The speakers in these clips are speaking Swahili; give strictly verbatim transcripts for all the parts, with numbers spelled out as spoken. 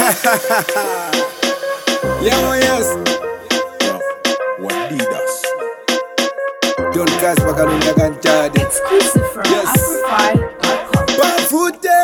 Yeah, oh yes. What did us? Don't cast Bakalunda Ganchade. Exclusive from Yes. Afrofy dot com. Bafute.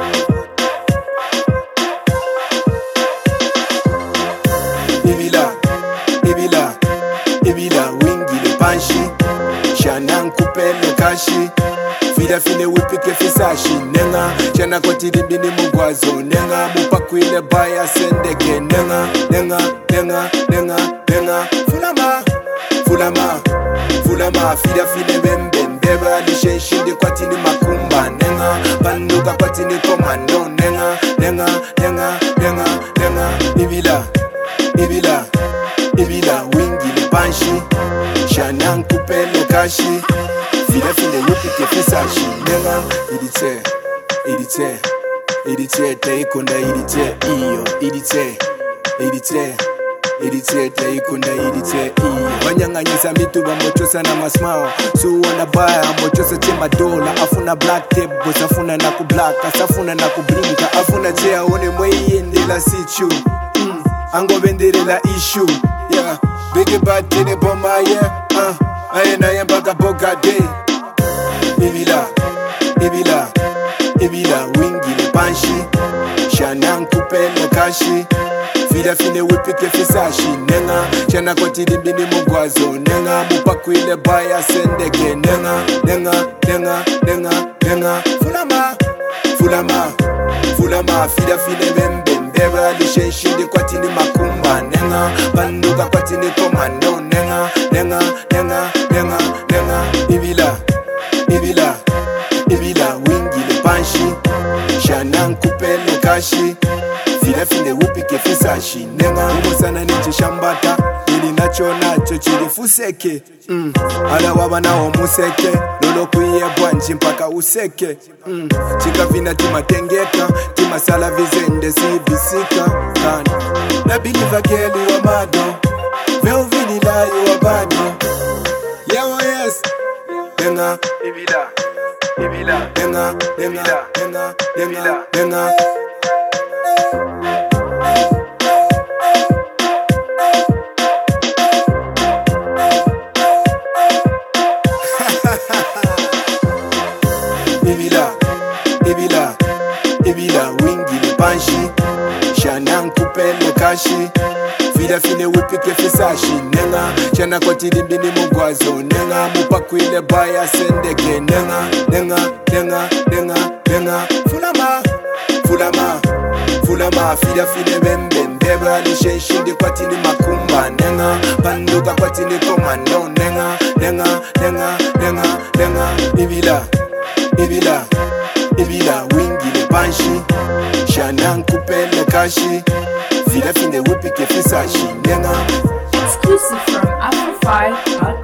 Ibila, Ibila, Ibila, wingi le panshi. Shanan kupele kashi. Fida fine wipike fisashi. Nenga, chana koti dibini mugwazo. Nenga, mupakwile baya sendeke. Nenga, nenga, nenga, nenga, nenga. Fulama, fulama, fulama. Fida fine bembe. Mbeba lishe shinde kwa tini makumba. Nenga, banduka kwa tini komando. Nenga, nenga, nenga, nenga, nenga. Ibila, Ibila, Ibila, wingi le panshi. Shanan kupele kashi. Fida fine wipike fisashi. Nenga, idite, idite, idite, teikunda idite, iyo, idite, idite, idite, teikunda idite, iyo. Wanyanganyisa mituba mochosa na masmao. Suona baya mochosa chema dola. Afuna black tables, afuna na kublaka. Safuna na kublinka, afuna chea one mweye ndela sichu. Mm. Ango bendere la issue. Yeah, big bad tene bomba, yeah. Uh, ayena yembaka boga day. Ibila, Ibila, Ibila, wingi le panshi. Shanan kupele kashi. Fida fine wipike fisashi. Nenga, chana koti dibini mugwazo. Nenga, mupakwile baya sendeke. Nenga, nenga, nenga, nenga, nenga. Fulama, fulama, fulama. Fida fine bembe. Mbeba lishe shinde kwa tini makumba. Nenga, banduka kwa tini komando. Nenga, nenga, nenga, nenga, nenga. Ibila, Ibila, Ibila, wingi le panshi. Shanan kupele kashi. Fida fine wipike fisashi. Nenga, umosana nichi shambata. Ili nacho nacho chili fuseke. Mm. Ala waba na omuseke. Lolo kuye bwanji mpaka useke. Mm. Chika vina tima tengeka. Tima sala vizende si visika. Kana na biliva keli wa mado. Veo vini layo wa bado. Yeah, oh yes. Nenga, Ibila, Ibila, Nenga, Nenga, Nenga, Nenga, Nenga. Ibila, Ibila, Ibila, wingi le panshi. Shanan kupele kashi. Fida fine wipike fisashi. Nenga, chana koti dibini mugwazo. Nenga, mupakwile baya sendeke. Nenga, nenga, nenga, nenga, nenga. Fulama, fulama, fulama. Fida fine bembe. Mbeba lishe shinde kwa tini makumba. Nenga, banduka kwa tini komando. Nenga, nenga, nenga, nenga, nenga. Ibila, Ibila, Ibila, wingi le panshi. Shanan kupele kashi. Fida fine wipike fisashi. Nenga. Exclusive from Afrofy dot com.